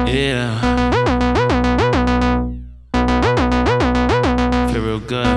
Yeah. Feel real good.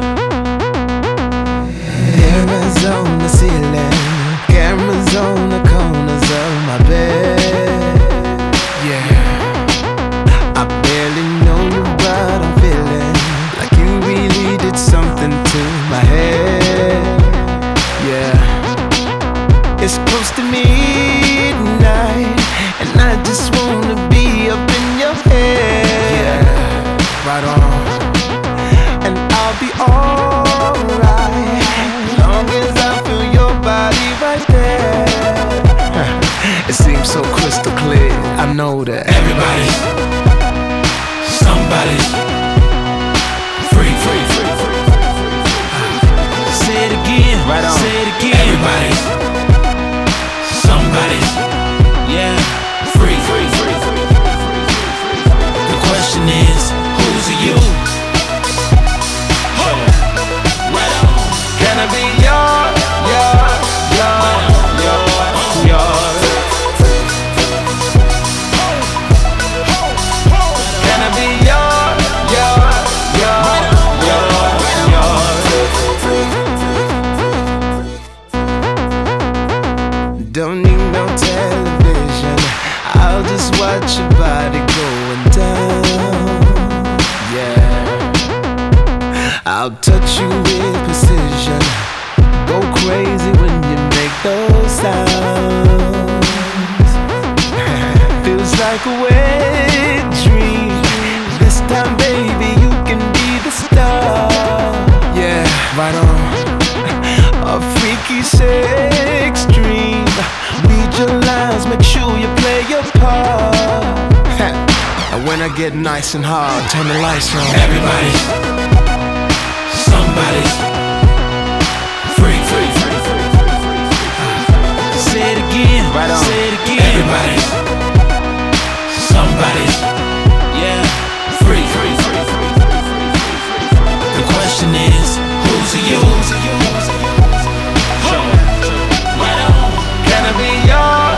Mirrors on the ceiling, cameras on the corners of my bed. Yeah. I barely know you, but I'm feeling like you really did something to my head. Yeah. It's close to midnight, and I just wanna be up in your head. Yeah, right on. And I'll be alright, long as I feel your body right there. It seems so crystal clear, I know that everybody's somebody's free. Say it again, right on. Say it again. Everybody's somebody's free. The question is, who's you? Can I be yours? Can I be yours? Don't need no television, I'll just watch your body going down. Yeah, I'll touch you with precision, go crazy when you make those sounds. Feels like a wet dream. This time, baby, you can be the star. Yeah, right on. A freaky sex dream. Read your lines, make sure you play your part. And when I get nice and hard, turn the lights on. Everybody's somebody's free. Say it again, right on. Say it again. Everybody's somebody's free. The question is, who's you? Can I be yours?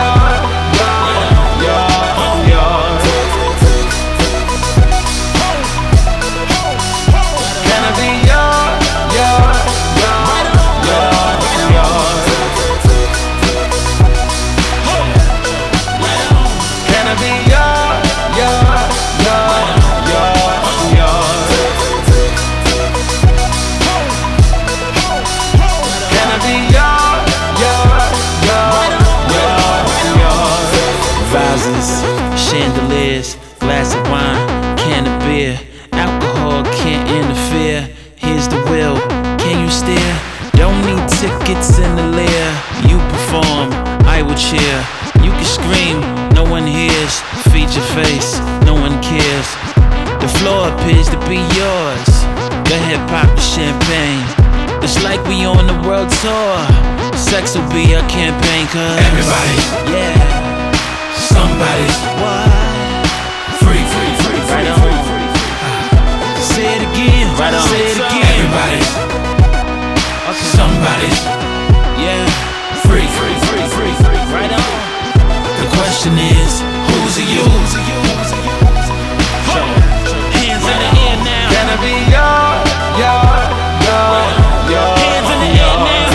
Can I be yours? Can I be Vases, chandeliers, glass of wine, can of beer. Alcohol can't interfere. Here's the will, can you steer? Don't need tickets in the lair. You perform, I will cheer. You can scream, no one hears. Feed your face, no one cares. The floor appears to be yours. Go ahead, pop the champagne. It's like we on the world tour. Sex will be our campaign, cause Everybody's somebody's free. Right on. Say it again, right on. Say it again. Everybody's somebody's free. Right on. The question is, who's you? Hands in the air now. Can I be yours? Hands in the air now.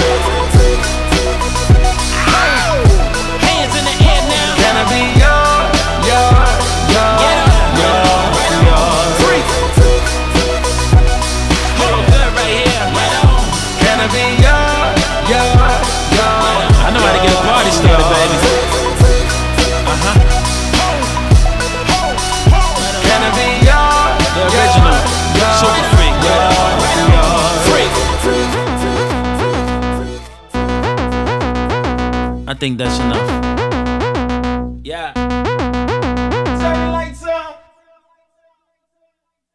Hands in the air now. Can I be yours? Free. Hold good right here. Can I be yours? I know how to get a party started, baby. Can I be yours? The original, super freak. Freak. I think that's enough. Yeah.